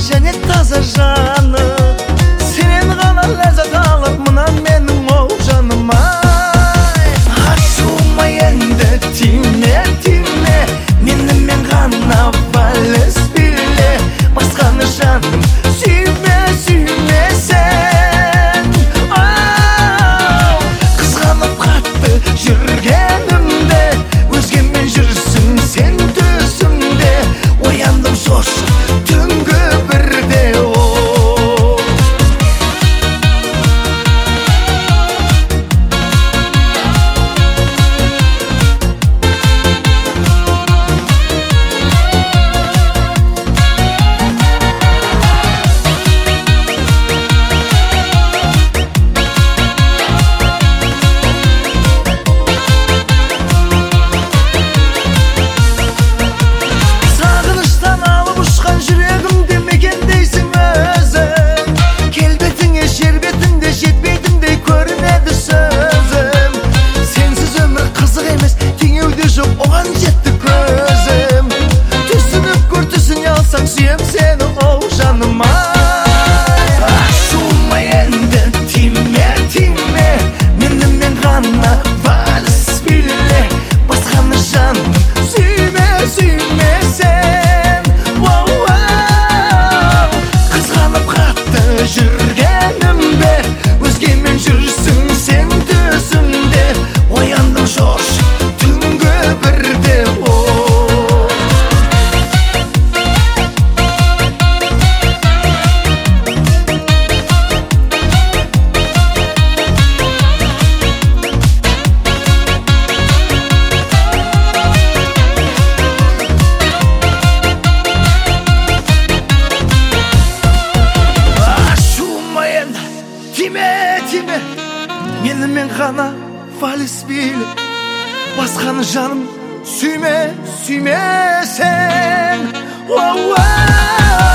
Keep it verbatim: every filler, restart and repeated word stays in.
және таза жаны, сенен ғана ләззат алып мына менің ол жаным ай. Ашуыма енді тиме, тиме, менімен ғана вальс биле, басқаны жаным сүйме, сүйме сен. Ау, қызғанып қатты жүргенімде, өзгемен жүрсің сен төсімде, ояндым шошып түнгі бірде. Оған жетті көзім, түсініп көр түсіне алсаң сүйем сені ол жаным ай. Ашуыма енді тиме, тиме, менімен ғана вальс биле, басқаны жаным сүйме, сүйме сен. Қызғанып қатты жүргенімде, өзгемен жүрсің сен төсімде, ояндым шошып бірде. Ашуыма енді тиме, тиме, менімен ғана вальс биле, басқаны жаным сүйме, сүйме сен.